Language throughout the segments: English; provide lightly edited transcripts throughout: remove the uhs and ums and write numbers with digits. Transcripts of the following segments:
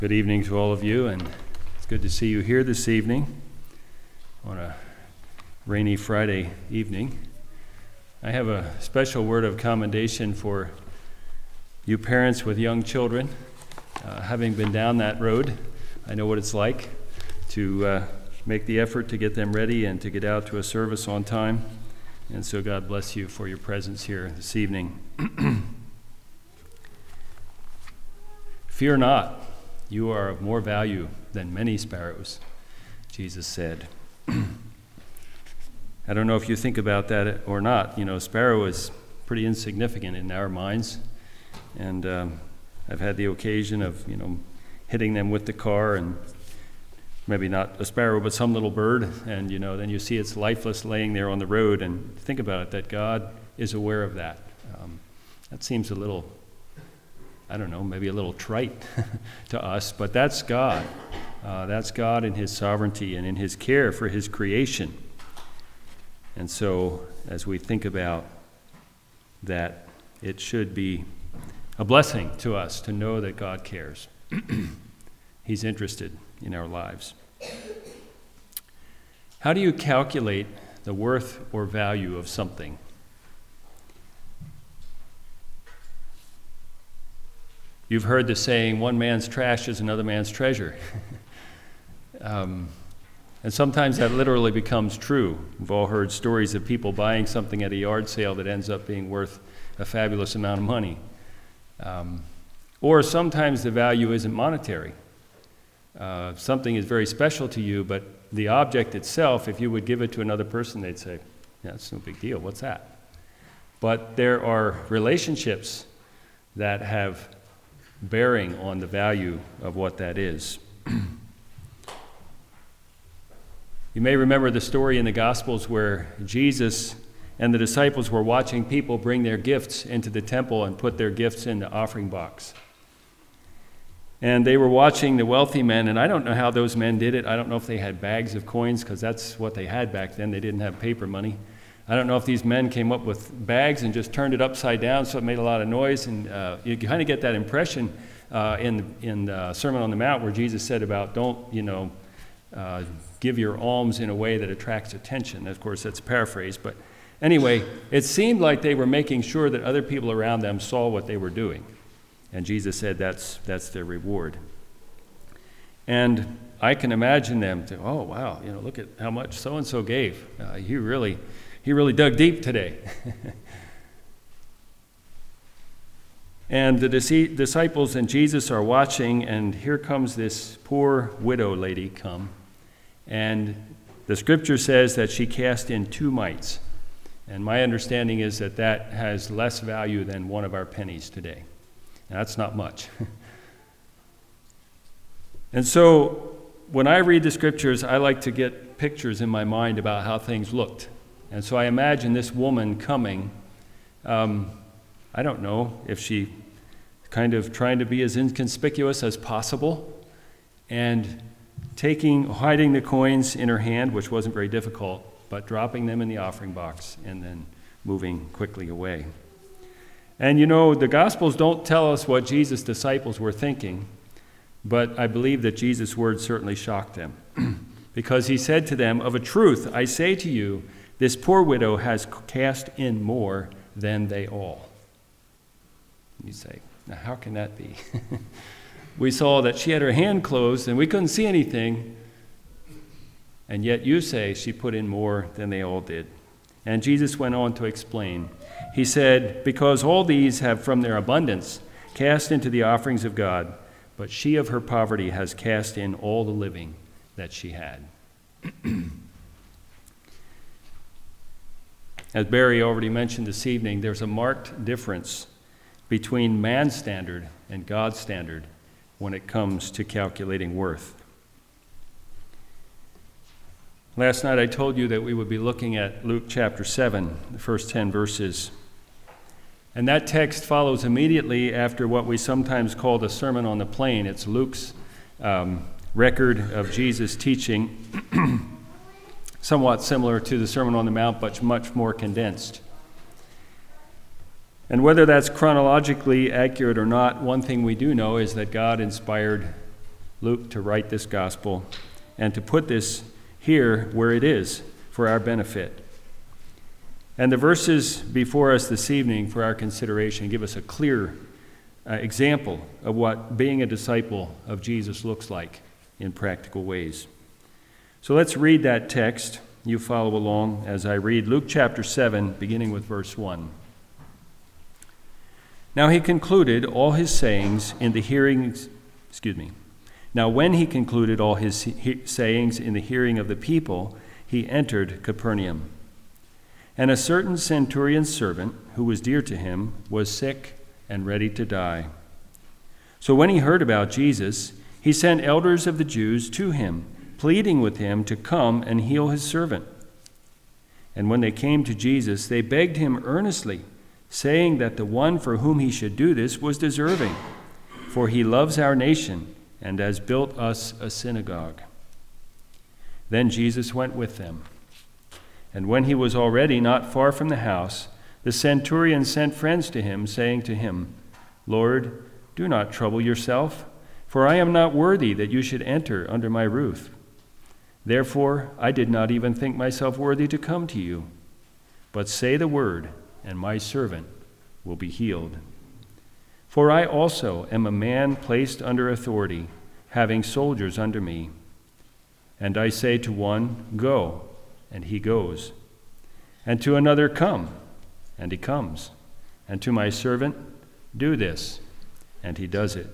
Good evening to all of you, and it's good to see you here this evening on a rainy Friday evening. I have a special word of commendation for you parents with young children. Having been down that road, I know what it's like to make the effort to get them ready and to get out to a service on time. And so God bless you for your presence here this evening. Fear not. You are of more value than many sparrows, Jesus said. I don't know if you think about that or not. You know, sparrow is pretty insignificant in our minds. And I've had the occasion of, hitting them with the car, and maybe not a sparrow, but some little bird. And, then you see it's lifeless laying there on the road. And think about it, that God is aware of that. That seems a little, maybe a little trite to us, but that's God. That's God in his sovereignty and in his care for his creation. And so, as we think about that, it should be a blessing to us to know that God cares. He's interested in our lives. How do you calculate the worth or value of something? You've heard the saying, one man's trash is another man's treasure. And sometimes that literally becomes true. We've all heard stories of people buying something at a yard sale that ends up being worth a fabulous amount of money. Or sometimes the value isn't monetary. Something is very special to you, but the object itself, if you would give it to another person, they'd say, yeah, it's no big deal, what's that? But there are relationships that have bearing on the value of what that is. You may remember the story in the Gospels where Jesus and the disciples were watching people bring their gifts into the temple and put their gifts in the offering box. And they were watching the wealthy men, and I don't know how those men did it. I don't know if they had bags of coins, because that's what they had back then. They didn't have paper money. I don't know if these men came up with bags and just turned it upside down so it made a lot of noise. And you kind of get that impression in the Sermon on the Mount where Jesus said about don't, give your alms in a way that attracts attention. Of course, that's a paraphrase. But anyway, it seemed like they were making sure that other people around them saw what they were doing. And Jesus said that's their reward. And I can imagine them to, oh, wow, look at how much so-and-so gave. He really dug deep today. And the disciples and Jesus are watching, and here comes this poor widow lady come. And the scripture says that she cast in 2 mites. And my understanding is that has less value than one of our pennies today. And that's not much. And so when I read the scriptures, I like to get pictures in my mind about how things looked. And so I imagine this woman coming, I don't know if she kind of trying to be as inconspicuous as possible and hiding the coins in her hand, which wasn't very difficult, but dropping them in the offering box and then moving quickly away. And the Gospels don't tell us what Jesus' disciples were thinking, but I believe that Jesus' words certainly shocked them. Because he said to them, of a truth, I say to you, this poor widow has cast in more than they all. You say, now how can that be? We saw that she had her hand closed and we couldn't see anything, and yet you say she put in more than they all did. And Jesus went on to explain. He said, because all these have from their abundance cast into the offerings of God, but she of her poverty has cast in all the living that she had. As Barry already mentioned this evening, there's a marked difference between man's standard and God's standard when it comes to calculating worth. Last night I told you that we would be looking at Luke chapter 7, the first 10 verses. And that text follows immediately after what we sometimes call the Sermon on the Plain. It's Luke's record of Jesus' teaching, somewhat similar to the Sermon on the Mount, but much more condensed. And whether that's chronologically accurate or not, one thing we do know is that God inspired Luke to write this gospel and to put this here where it is for our benefit. And the verses before us this evening for our consideration give us a clear example of what being a disciple of Jesus looks like in practical ways. So let's read that text. You follow along as I read Luke chapter 7, beginning with verse 1. Now he concluded all his sayings in the hearing, Now when he concluded all his sayings in the hearing of the people, he entered Capernaum. And a certain centurion's servant, who was dear to him, was sick and ready to die. So when he heard about Jesus, he sent elders of the Jews to him, pleading with him to come and heal his servant. And when they came to Jesus, they begged him earnestly, saying that the one for whom he should do this was deserving, for he loves our nation and has built us a synagogue. Then Jesus went with them. And when he was already not far from the house, the centurion sent friends to him, saying to him, Lord, do not trouble yourself, for I am not worthy that you should enter under my roof. Therefore, I did not even think myself worthy to come to you. But say the word, and my servant will be healed. For I also am a man placed under authority, having soldiers under me. And I say to one, Go, and he goes. And to another, Come, and he comes. And to my servant, Do this, and he does it.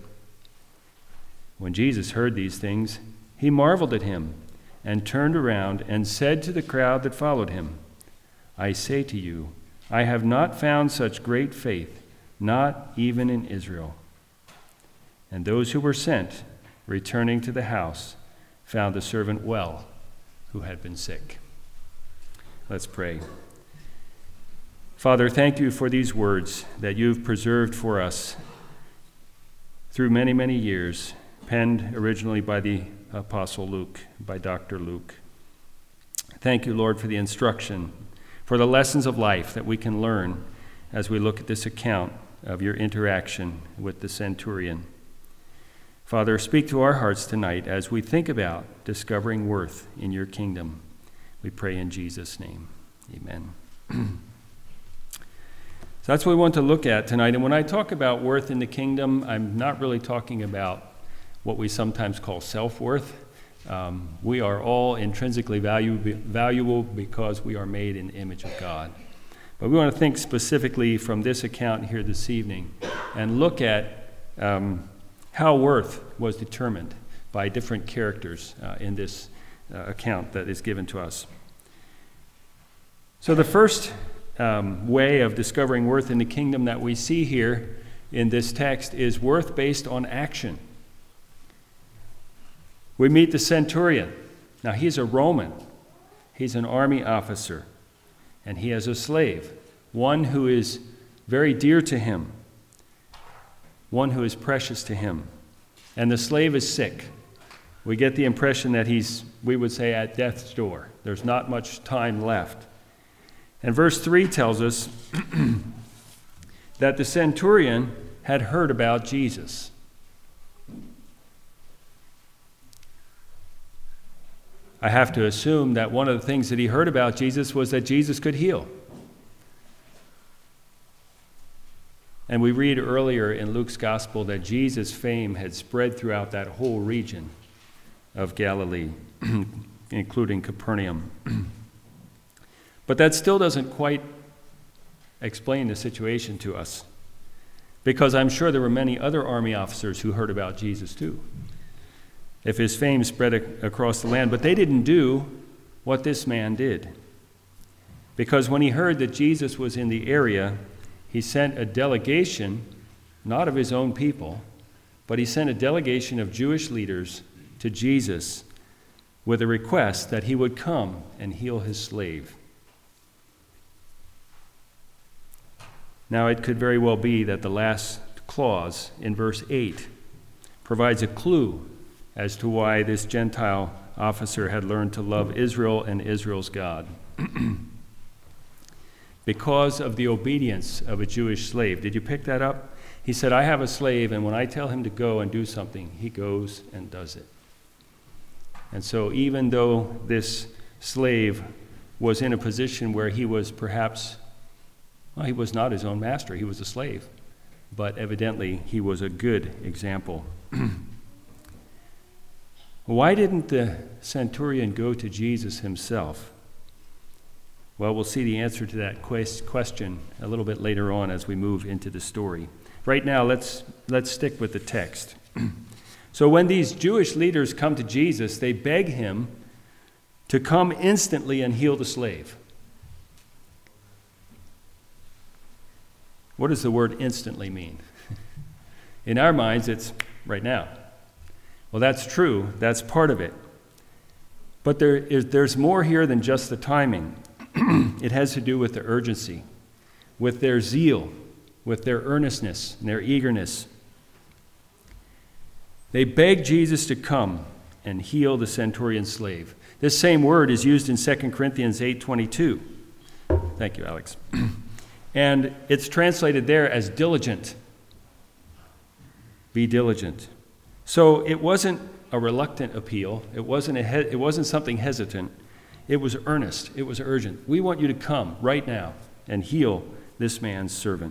When Jesus heard these things, he marveled at him, and turned around and said to the crowd that followed him, I say to you, I have not found such great faith, not even in Israel. And those who were sent, returning to the house, found the servant well, who had been sick. Let's pray. Father, thank you for these words that you've preserved for us through many, many years, penned originally by the Apostle Luke, by Dr. Luke. Thank you, Lord, for the instruction, for the lessons of life that we can learn as we look at this account of your interaction with the centurion. Father, speak to our hearts tonight as we think about discovering worth in your kingdom. We pray in Jesus' name. Amen. So that's what we want to look at tonight. And when I talk about worth in the kingdom, I'm not really talking about what we sometimes call self-worth. We are all intrinsically valuable because we are made in the image of God. But we want to think specifically from this account here this evening and look at how worth was determined by different characters in this account that is given to us. So the first way of discovering worth in the kingdom that we see here in this text is worth based on action. We meet the centurion. Now, he's a Roman. He's an army officer. And he has a slave, one who is very dear to him, one who is precious to him. And the slave is sick. We get the impression that he's, we would say, at death's door. There's not much time left. And verse 3 tells us that the centurion had heard about Jesus. I have to assume that one of the things that he heard about Jesus was that Jesus could heal. And we read earlier in Luke's gospel that Jesus' fame had spread throughout that whole region of Galilee, including Capernaum. But that still doesn't quite explain the situation to us, because I'm sure there were many other army officers who heard about Jesus too, if his fame spread across the land. But they didn't do what this man did, because when he heard that Jesus was in the area, he sent a delegation, not of his own people, but he sent a delegation of Jewish leaders to Jesus with a request that he would come and heal his slave. Now, it could very well be that the last clause in verse 8 provides a clue as to why this Gentile officer had learned to love Israel and Israel's God. Because of the obedience of a Jewish slave. Did you pick that up? He said, I have a slave, and when I tell him to go and do something, he goes and does it. And so even though this slave was in a position where he was perhaps, well, he was not his own master, he was a slave, but evidently he was a good example. Why didn't the centurion go to Jesus himself? Well, we'll see the answer to that question a little bit later on as we move into the story. Right now, let's stick with the text. So when these Jewish leaders come to Jesus, they beg him to come instantly and heal the slave. What does the word instantly mean? In our minds, it's right now. Well, that's true. That's part of it. But there's more here than just the timing. It has to do with the urgency, with their zeal, with their earnestness and their eagerness. They beg Jesus to come and heal the centurion's slave. This same word is used in 2 Corinthians 8:22. Thank you, Alex. And it's translated there as diligent. Be diligent. So it wasn't a reluctant appeal. It wasn't something hesitant. It was earnest. It was urgent. We want you to come right now and heal this man's servant.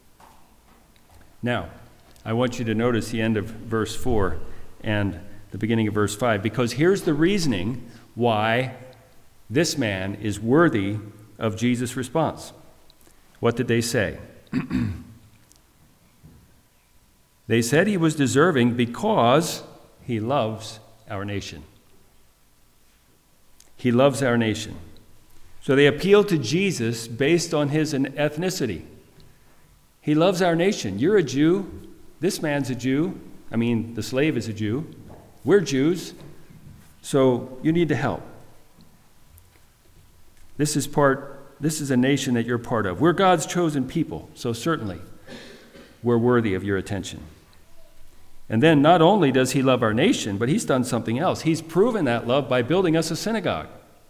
Now, I want you to notice the end of verse 4 and the beginning of verse 5, because here's the reasoning why this man is worthy of Jesus' response. What did they say? They said he was deserving because he loves our nation. He loves our nation. So they appealed to Jesus based on his ethnicity. He loves our nation. You're a Jew. This man's a Jew. I mean, the slave is a Jew. We're Jews. So you need to help. This is a nation that you're part of. We're God's chosen people. So certainly we're worthy of your attention. And then not only does he love our nation, but he's done something else. He's proven that love by building us a synagogue.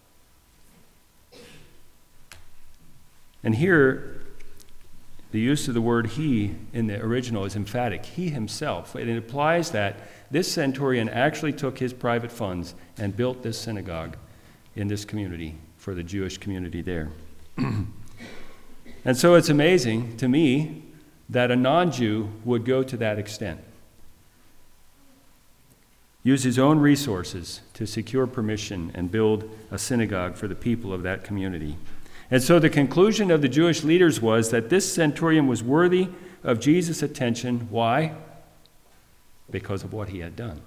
And here, the use of the word he in the original is emphatic. He himself. It implies that this centurion actually took his private funds and built this synagogue in this community for the Jewish community there. And so it's amazing to me that a non-Jew would go to that extent. Use his own resources to secure permission and build a synagogue for the people of that community. And so the conclusion of the Jewish leaders was that this centurion was worthy of Jesus' attention. Why? Because of what he had done.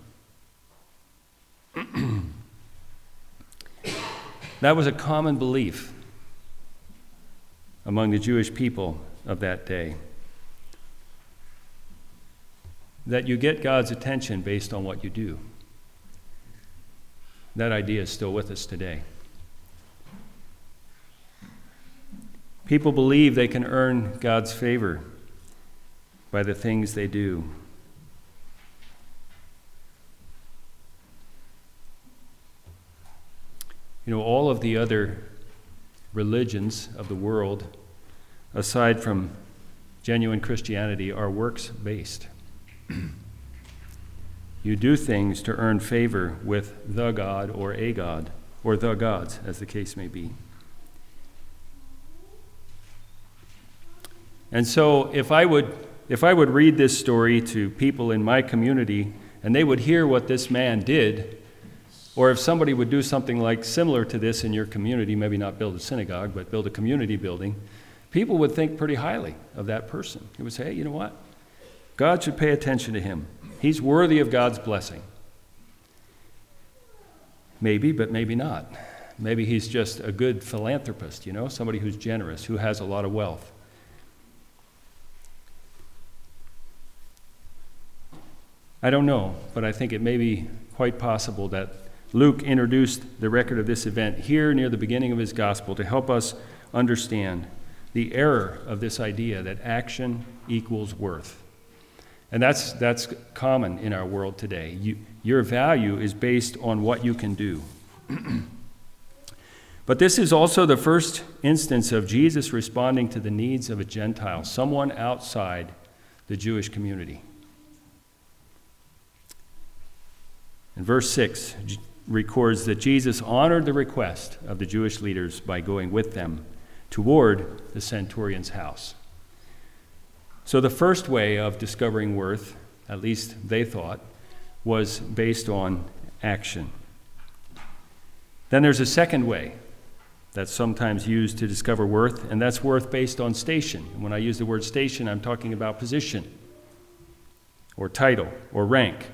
That was a common belief among the Jewish people of that day, that you get God's attention based on what you do. That idea is still with us today. People believe they can earn God's favor by the things they do. You know, all of the other religions of the world, aside from genuine Christianity, are works-based. You do things to earn favor with the God or a God, or the gods, as the case may be. And so if I would read this story to people in my community, and they would hear what this man did, or if somebody would do something like similar to this in your community, maybe not build a synagogue, but build a community building, people would think pretty highly of that person. They would say, hey, you know what? God should pay attention to him. He's worthy of God's blessing. Maybe, but maybe not. Maybe he's just a good philanthropist, you know, somebody who's generous, who has a lot of wealth. I don't know, but I think it may be quite possible that Luke introduced the record of this event here near the beginning of his gospel to help us understand the error of this idea that action equals worth. And that's common in our world today. Your value is based on what you can do. But this is also the first instance of Jesus responding to the needs of a Gentile, someone outside the Jewish community. And verse 6 records that Jesus honored the request of the Jewish leaders by going with them toward the centurion's house. So the first way of discovering worth, at least they thought, was based on action. Then there's a second way that's sometimes used to discover worth, and that's worth based on station. And when I use the word station, I'm talking about position or title or rank.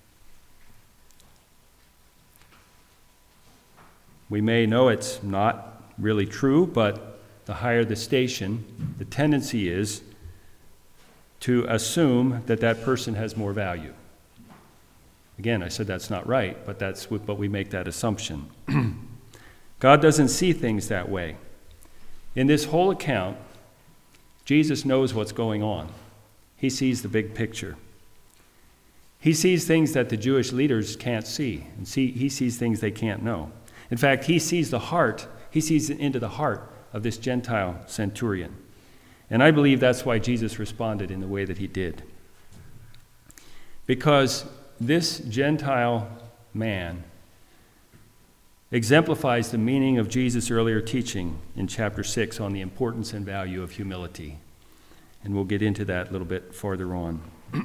We may know it's not really true, but the higher the station, the tendency is to assume that that person has more value. Again, I said that's not right, but we make that assumption. God doesn't see things that way. In this whole account, Jesus knows what's going on. He sees the big picture. He sees things that the Jewish leaders can't see, and he sees things they can't know. In fact, he sees the heart. He sees into the heart of this Gentile centurion. And I believe that's why Jesus responded in the way that he did. Because this Gentile man exemplifies the meaning of Jesus' earlier teaching in chapter 6 on the importance and value of humility. And we'll get into that a little bit farther on.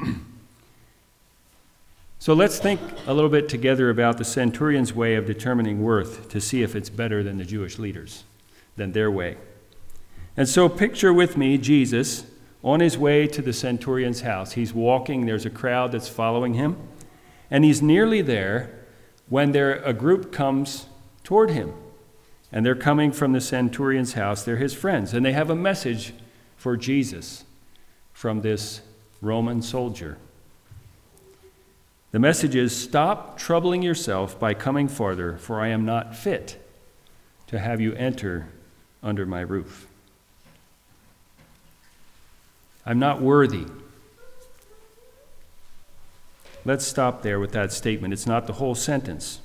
So let's think a little bit together about the centurion's way of determining worth to see if it's better than the Jewish leaders, than their way. And so picture with me Jesus on his way to the centurion's house. He's walking, there's a crowd that's following him, and he's nearly there when a group comes toward him. And they're coming from the centurion's house. They're his friends, and they have a message for Jesus from this Roman soldier. The message is, "Stop troubling yourself by coming farther, for I am not fit to have you enter under my roof." I'm not worthy. Let's stop there with that statement. It's not the whole sentence.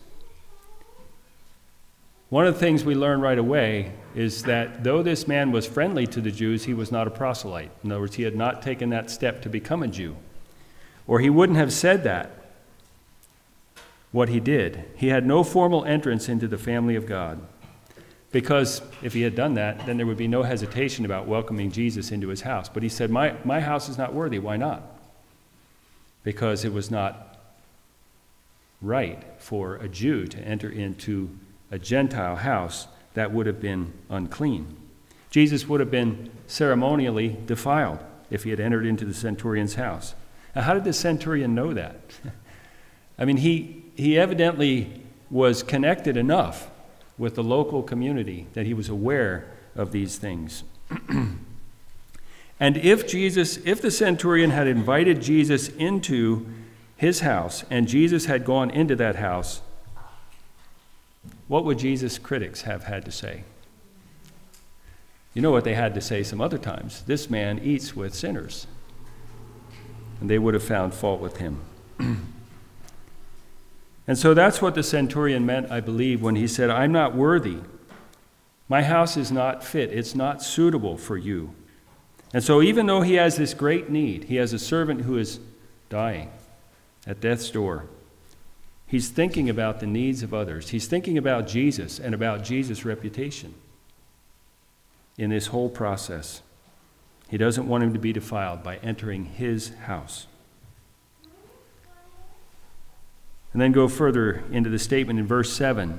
One of the things we learn right away is that though this man was friendly to the Jews, he was not a proselyte. In other words, he had not taken that step to become a Jew. Or he wouldn't have said that, what he did. He had no formal entrance into the family of God. Because if he had done that, then there would be no hesitation about welcoming Jesus into his house. But he said, my house is not worthy. Why not? Because it was not right for a Jew to enter into a Gentile house that would have been unclean. Jesus would have been ceremonially defiled if he had entered into the centurion's house. Now, how did the centurion know that? I mean, he evidently was connected enough with the local community that he was aware of these things. And if the centurion had invited Jesus into his house and Jesus had gone into that house, what would Jesus' critics have had to say? You know what they had to say some other times. This man eats with sinners. And they would have found fault with him. And so that's what the centurion meant, I believe, when he said, "I'm not worthy. My house is not fit. It's not suitable for you." And so even though he has this great need, he has a servant who is dying at death's door, he's thinking about the needs of others. He's thinking about Jesus and about Jesus' reputation in this whole process. He doesn't want him to be defiled by entering his house. And then go further into the statement in verse 7.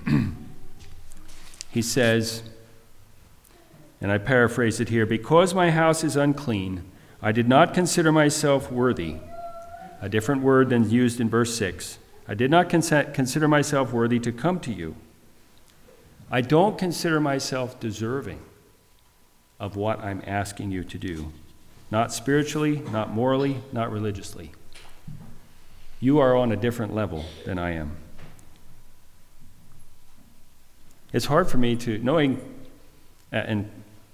He says, and I paraphrase it here, "Because my house is unclean, I did not consider myself worthy." A different word than used in verse 6. "I did not consider myself worthy to come to you." I don't consider myself deserving of what I'm asking you to do. Not spiritually, not morally, not religiously. You are on a different level than I am. It's hard for me to, knowing, and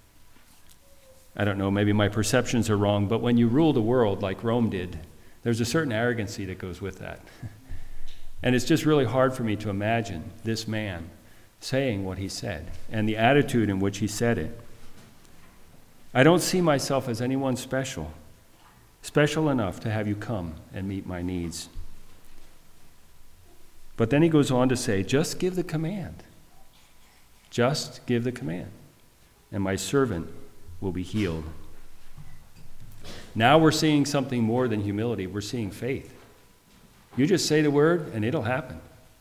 I don't know, maybe my perceptions are wrong, but when you rule the world like Rome did, there's a certain arrogancy that goes with that. And it's just really hard for me to imagine this man saying what he said and the attitude in which he said it. I don't see myself as anyone special. special enough to have you come and meet my needs. But then he goes on to say, just give the command. Just give the command, and my servant will be healed. Now we're seeing something more than humility. We're seeing faith. You just say the word, and it'll happen.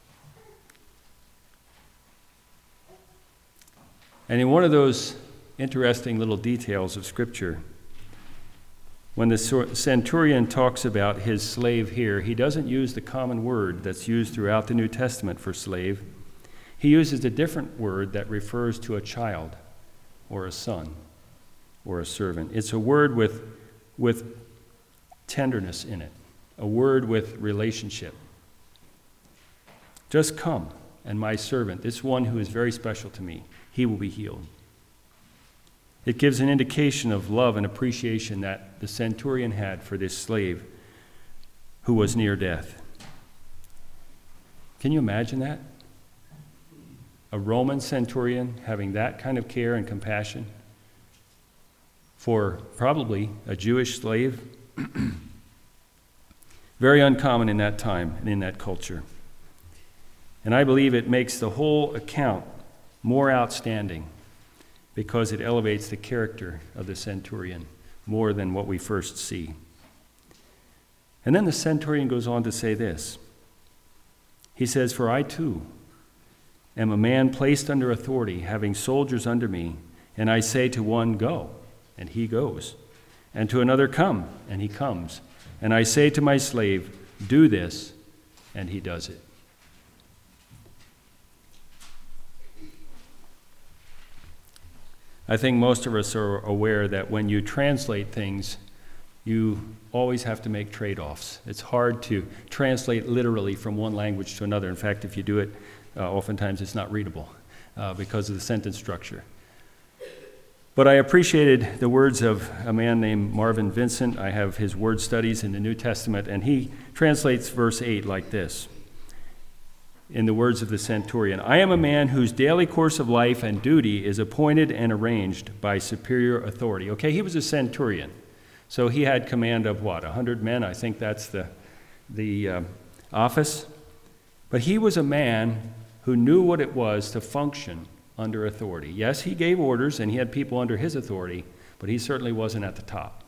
And in one of those interesting little details of Scripture, when the centurion talks about his slave here, he doesn't use the common word that's used throughout the New Testament for slave. He uses a different word that refers to a child or a son or a servant. It's a word with tenderness in it, a word with relationship. Just come, and my servant, this one who is very special to me, he will be healed. It gives an indication of love and appreciation that the centurion had for this slave who was near death. Can you imagine that? A Roman centurion having that kind of care and compassion for probably a Jewish slave? Very uncommon in that time and in that culture. And I believe it makes the whole account more outstanding because it elevates the character of the centurion more than what we first see. And then the centurion goes on to say this. He says, "For I too am a man placed under authority, having soldiers under me, and I say to one, 'Go,' and he goes, and to another, 'Come,' and he comes, and I say to my slave, 'Do this,' and he does it." I think most of us are aware that when you translate things, you always have to make trade-offs. It's hard to translate literally from one language to another. In fact, if you do it, oftentimes it's not readable because of the sentence structure. But I appreciated the words of a man named Marvin Vincent. I have his word studies in the New Testament, and he translates verse 8 like this. In the words of the centurion, "I am a man whose daily course of life and duty is appointed and arranged by superior authority." Okay, he was a centurion, so he had command of what, 100 men? I think that's the office. But he was a man who knew what it was to function under authority. Yes, he gave orders and he had people under his authority, but he certainly wasn't at the top.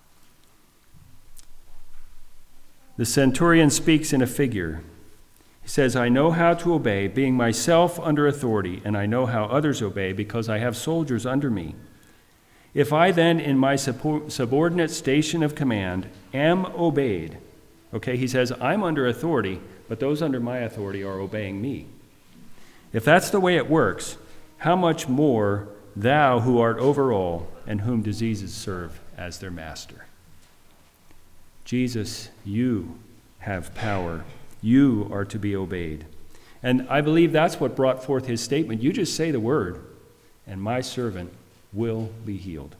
The centurion speaks in a figure. He says, "I know how to obey, being myself under authority, and I know how others obey because I have soldiers under me. If I then, in my subordinate station of command, am obeyed," okay, he says, I'm under authority, but those under my authority are obeying me. "If that's the way it works, how much more thou who art over all, and whom diseases serve as their master." Jesus, you have power. You are to be obeyed. And I believe that's what brought forth his statement. You just say the word, and my servant will be healed.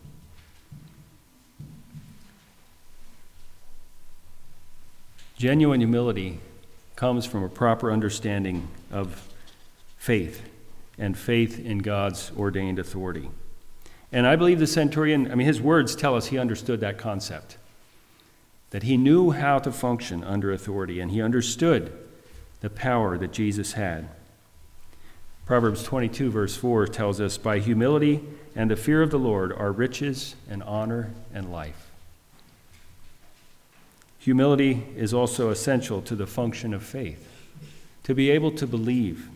Genuine humility comes from a proper understanding of faith and faith in God's ordained authority. And I believe the centurion, his words tell us he understood that concept, that he knew how to function under authority, and he understood the power that Jesus had. Proverbs 22, verse 4 tells us, "By humility and the fear of the Lord are riches and honor and life." Humility is also essential to the function of faith, to be able to believe.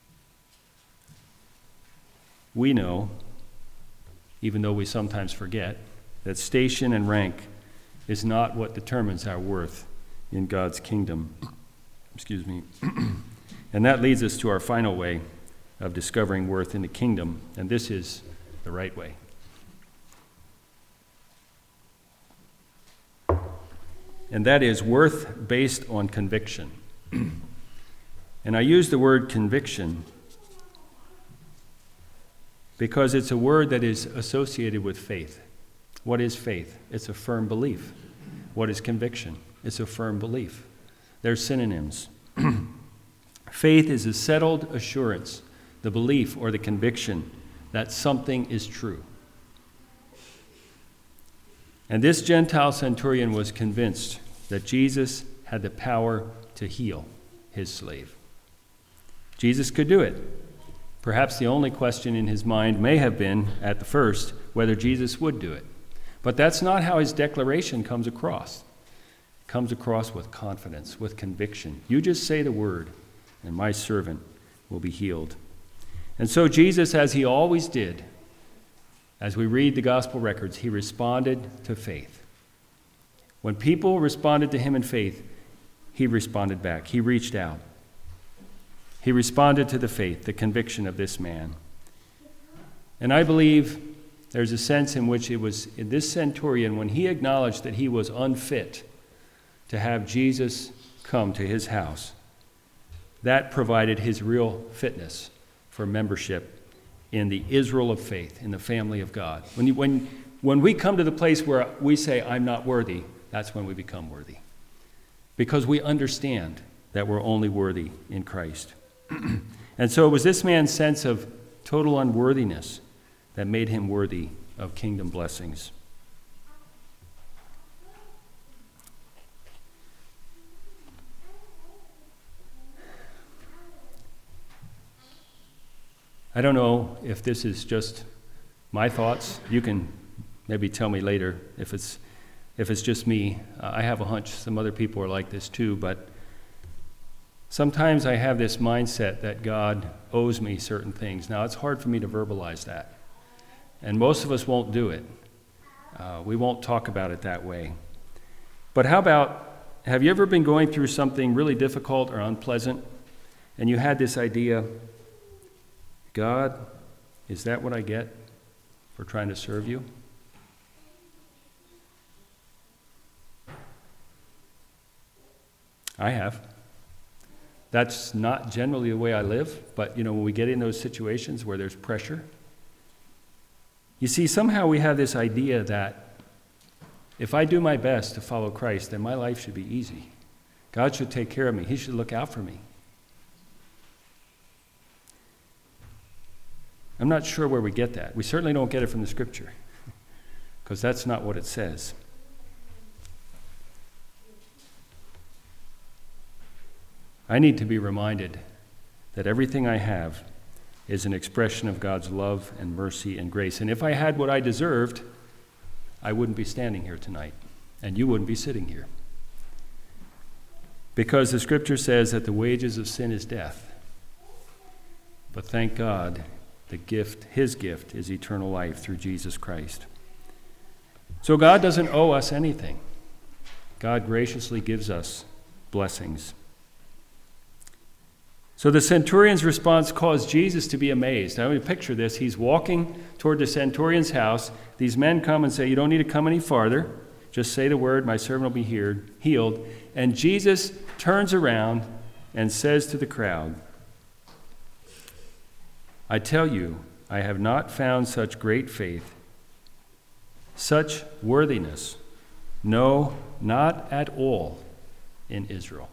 We know, even though we sometimes forget, that station and rank is not what determines our worth in God's kingdom. And that leads us to our final way of discovering worth in the kingdom, and this is the right way. And that is worth based on conviction. And I use the word conviction because it's a word that is associated with faith. What is faith? It's a firm belief. What is conviction? It's a firm belief. They're synonyms. Faith is a settled assurance, the belief or the conviction that something is true. And this Gentile centurion was convinced that Jesus had the power to heal his slave. Jesus could do it. Perhaps the only question in his mind may have been, at the first, whether Jesus would do it. But that's not how his declaration comes across. It comes across with confidence, with conviction. You just say the word, and my servant will be healed. And so Jesus, as he always did, as we read the gospel records, he responded to faith. When people responded to him in faith, he responded back. He reached out. He responded to the faith, the conviction of this man. And I believe there's a sense in which it was in this centurion, when he acknowledged that he was unfit to have Jesus come to his house, that provided his real fitness for membership in the Israel of faith, in the family of God. When we come to the place where we say, I'm not worthy, that's when we become worthy. Because we understand that we're only worthy in Christ. And so it was this man's sense of total unworthiness that made him worthy of kingdom blessings. I don't know if this is just my thoughts. You can maybe tell me later if it's just me. I have a hunch some other people are like this too, but sometimes I have this mindset that God owes me certain things. Now, it's hard for me to verbalize that, and most of us won't do it. We won't talk about it that way. But how about, have you ever been going through something really difficult or unpleasant, and you had this idea, God, is that what I get for trying to serve you? I have. That's not generally the way I live, but when we get in those situations where there's pressure, you see, somehow we have this idea that if I do my best to follow Christ, then my life should be easy. God should take care of me. He should look out for me. I'm not sure where we get that. We certainly don't get it from the Scripture, because that's not what it says. I need to be reminded that everything I have is an expression of God's love and mercy and grace. And if I had what I deserved, I wouldn't be standing here tonight, and you wouldn't be sitting here. Because the Scripture says that the wages of sin is death. But thank God, His gift is eternal life through Jesus Christ. So God doesn't owe us anything. God graciously gives us blessings. So the centurion's response caused Jesus to be amazed. Now, picture this. He's walking toward the centurion's house. These men come and say, you don't need to come any farther. Just say the word, my servant will be healed. And Jesus turns around and says to the crowd, I tell you, I have not found such great faith, such worthiness, no, not at all, in Israel.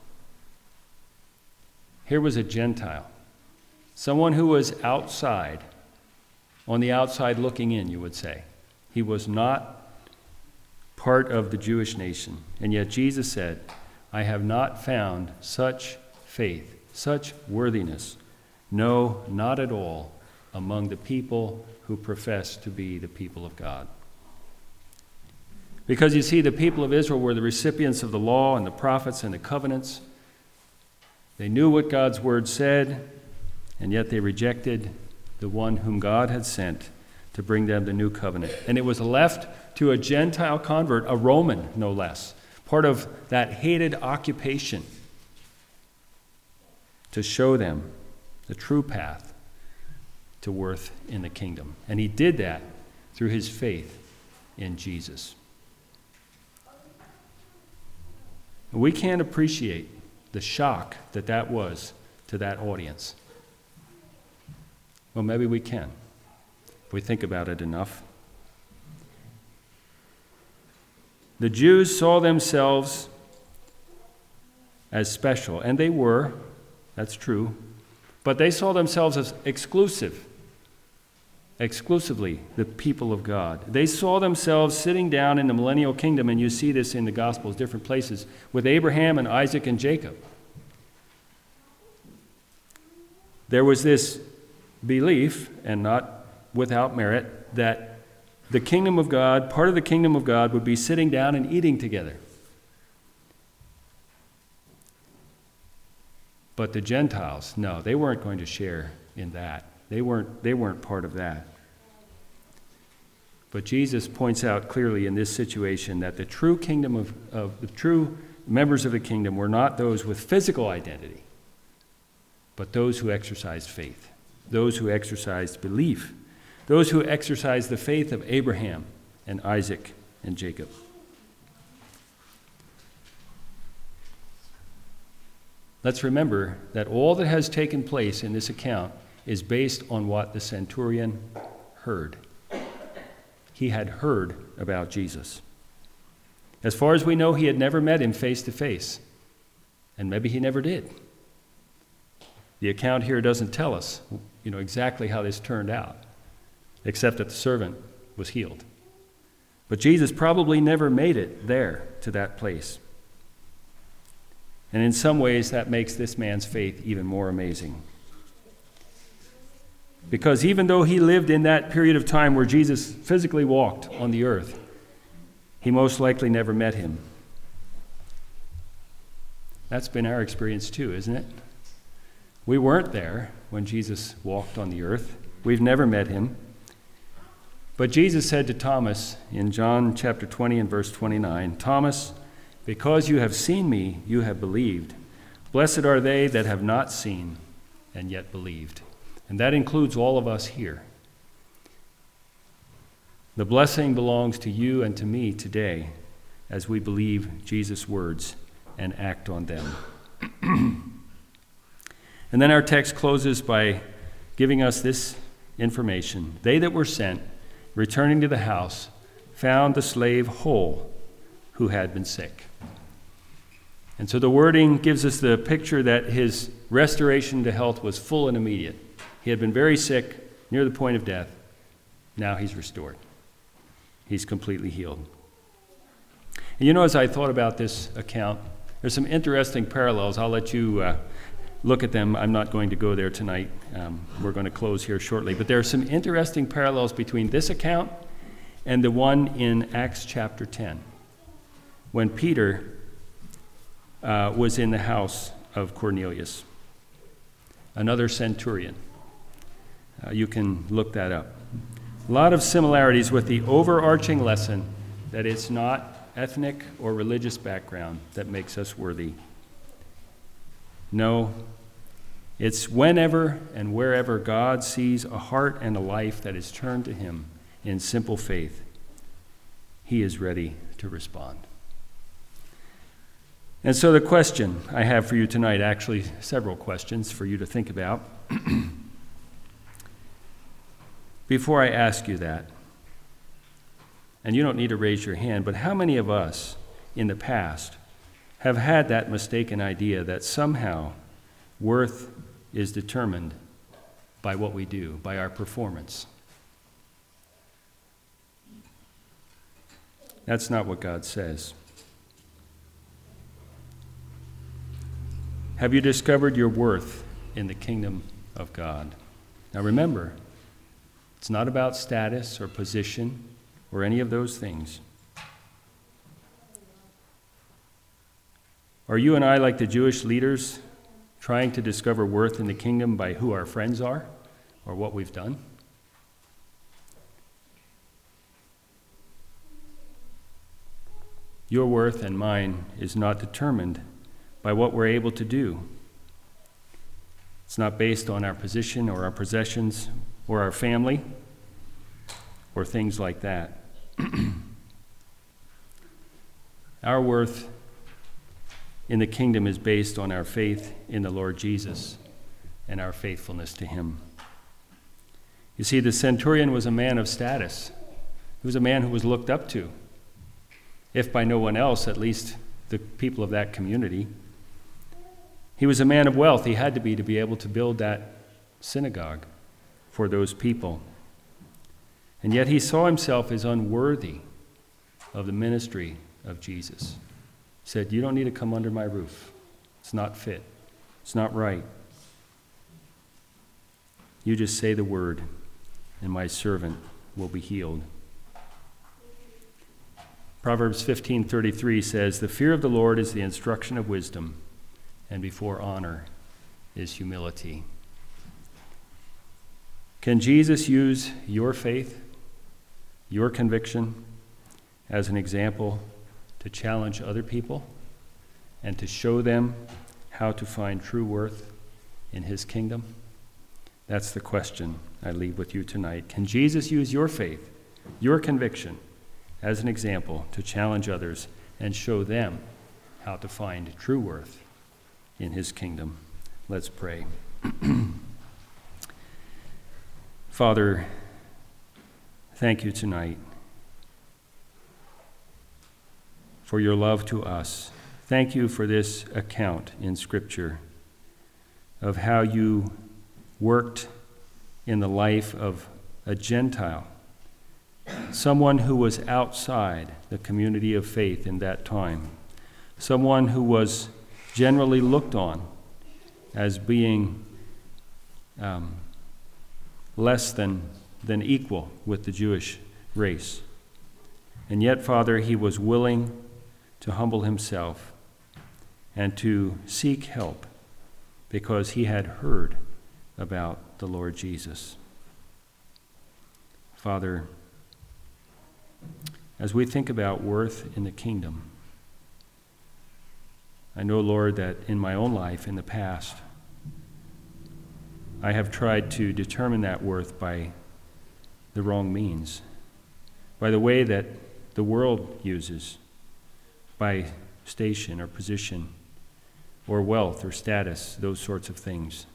Here was a Gentile, someone who was outside, on the outside looking in, you would say. He was not part of the Jewish nation. And yet Jesus said, I have not found such faith, such worthiness, no, not at all, among the people who profess to be the people of God. Because you see, the people of Israel were the recipients of the law and the prophets and the covenants. They knew what God's word said, and yet they rejected the one whom God had sent to bring them the new covenant. And it was left to a Gentile convert, a Roman no less, part of that hated occupation, to show them the true path to worth in the kingdom. And he did that through his faith in Jesus. We can't appreciate the shock that was to that audience. Well, maybe we can, if we think about it enough. The Jews saw themselves as special, and they were, that's true, but they saw themselves as exclusive. exclusively the people of God. They saw themselves sitting down in the millennial kingdom, and you see this in the Gospels, different places, with Abraham and Isaac and Jacob. There was this belief, and not without merit, that the kingdom of God, part of the kingdom of God, would be sitting down and eating together. But the Gentiles, no, they weren't going to share in that. They weren't part of that. But Jesus points out clearly in this situation that the true kingdom of the true members of the kingdom were not those with physical identity, but those who exercised faith, those who exercised belief, those who exercised the faith of Abraham and Isaac and Jacob. Let's remember that all that has taken place in this account is based on what the centurion heard. He had heard about Jesus. As far as we know, he had never met him face to face, and maybe he never did. The account here doesn't tell us, exactly how this turned out, except that the servant was healed. But Jesus probably never made it there to that place. And in some ways, that makes this man's faith even more amazing. Because even though he lived in that period of time where Jesus physically walked on the earth, he most likely never met him. That's been our experience too, isn't it? We weren't there when Jesus walked on the earth. We've never met him. But Jesus said to Thomas in John chapter 20 and verse 29, "Thomas, because you have seen me, you have believed. Blessed are they that have not seen and yet believed." And that includes all of us here. The blessing belongs to you and to me today as we believe Jesus' words and act on them. And then our text closes by giving us this information. They that were sent, returning to the house, found the slave whole who had been sick. And so the wording gives us the picture that his restoration to health was full and immediate. He had been very sick, near the point of death. Now he's restored. He's completely healed. And as I thought about this account, there's some interesting parallels. I'll let you look at them. I'm not going to go there tonight. We're going to close here shortly. But there are some interesting parallels between this account and the one in Acts chapter 10, when Peter was in the house of Cornelius, another centurion. You can look that up. A lot of similarities with the overarching lesson that it's not ethnic or religious background that makes us worthy. No, it's whenever and wherever God sees a heart and a life that is turned to him in simple faith, he is ready to respond. And so the question I have for you tonight, actually several questions for you to think about. Before I ask you that, and you don't need to raise your hand, but how many of us in the past have had that mistaken idea that somehow worth is determined by what we do, by our performance? That's not what God says. Have you discovered your worth in the kingdom of God? Now remember, it's not about status or position or any of those things. Are you and I like the Jewish leaders, trying to discover worth in the kingdom by who our friends are or what we've done? Your worth and mine is not determined by what we're able to do. It's not based on our position or our possessions or our family or things like that. Our worth in the kingdom is based on our faith in the Lord Jesus and our faithfulness to him. You see, the centurion was a man of status. He was a man who was looked up to, if by no one else, at least the people of that community. He was a man of wealth. He had to be able to build that synagogue for those people. And yet he saw himself as unworthy of the ministry of Jesus. He said, you don't need to come under my roof. It's not fit. It's not right. You just say the word, and my servant will be healed. Proverbs 15:33 says, the fear of the Lord is the instruction of wisdom, and before honor is humility. Can Jesus use your faith, your conviction, as an example to challenge other people and to show them how to find true worth in his kingdom? That's the question I leave with you tonight. Can Jesus use your faith, your conviction, as an example to challenge others and show them how to find true worth in his kingdom? Let's pray. Father, thank you tonight for your love to us. Thank you for this account in Scripture of how you worked in the life of a Gentile, someone who was outside the community of faith in that time, someone who was generally looked on as being less than equal with the Jewish race. And yet, Father, he was willing to humble himself and to seek help because he had heard about the Lord Jesus. Father, as we think about worth in the kingdom, I know, Lord, that in my own life in the past, I have tried to determine that worth by the wrong means, by the way that the world uses, by station or position or wealth or status, those sorts of things.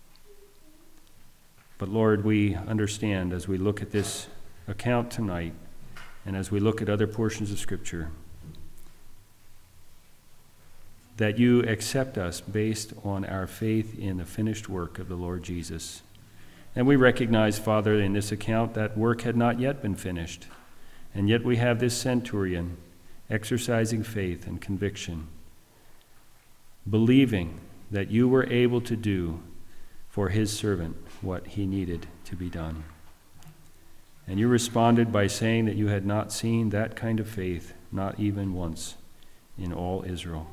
But Lord, we understand as we look at this account tonight and as we look at other portions of Scripture that you accept us based on our faith in the finished work of the Lord Jesus. And we recognize, Father, in this account that work had not yet been finished, and yet we have this centurion exercising faith and conviction, believing that you were able to do for his servant what he needed to be done. And you responded by saying that you had not seen that kind of faith, not even once, in all Israel.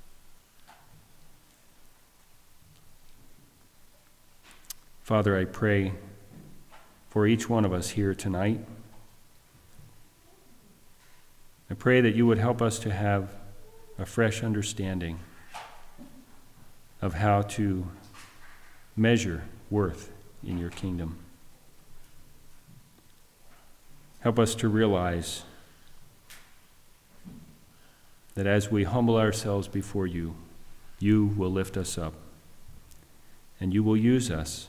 Father, I pray for each one of us here tonight. I pray that you would help us to have a fresh understanding of how to measure worth in your kingdom. Help us to realize that as we humble ourselves before you, you will lift us up and you will use us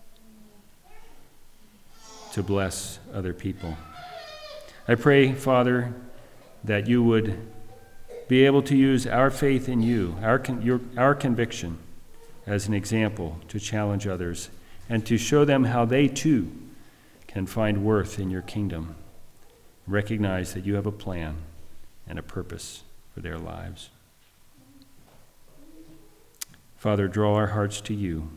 to bless other people. I pray, Father, that you would be able to use our faith in you, our conviction, as an example to challenge others and to show them how they too can find worth in your kingdom. Recognize that you have a plan and a purpose for their lives. Father, draw our hearts to you.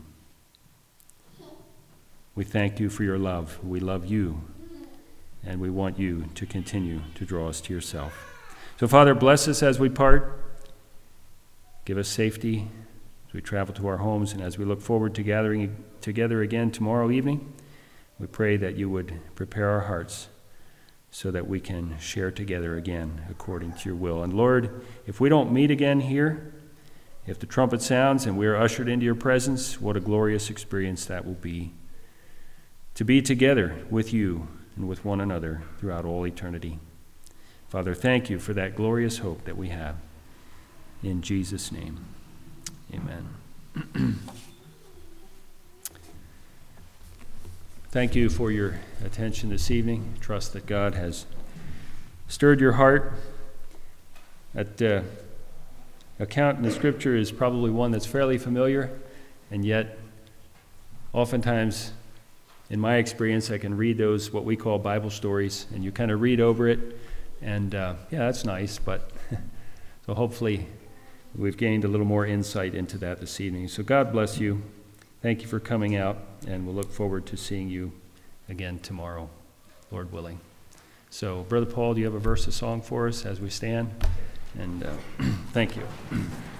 We thank you for your love. We love you, and we want you to continue to draw us to yourself. So, Father, bless us as we part. Give us safety as we travel to our homes, and as we look forward to gathering together again tomorrow evening, we pray that you would prepare our hearts so that we can share together again according to your will. And Lord, if we don't meet again here, if the trumpet sounds and we are ushered into your presence, what a glorious experience that will be, to be together with you and with one another throughout all eternity. Father, thank you for that glorious hope that we have. In Jesus' name, amen. Thank you for your attention this evening. I trust that God has stirred your heart. That account in the Scripture is probably one that's fairly familiar, and yet oftentimes in my experience, I can read those, what we call Bible stories, and you kind of read over it, and yeah, that's nice, but so hopefully we've gained a little more insight into that this evening. So God bless you. Thank you for coming out, and we'll look forward to seeing you again tomorrow, Lord willing. So, Brother Paul, do you have a verse of song for us as we stand? And thank you.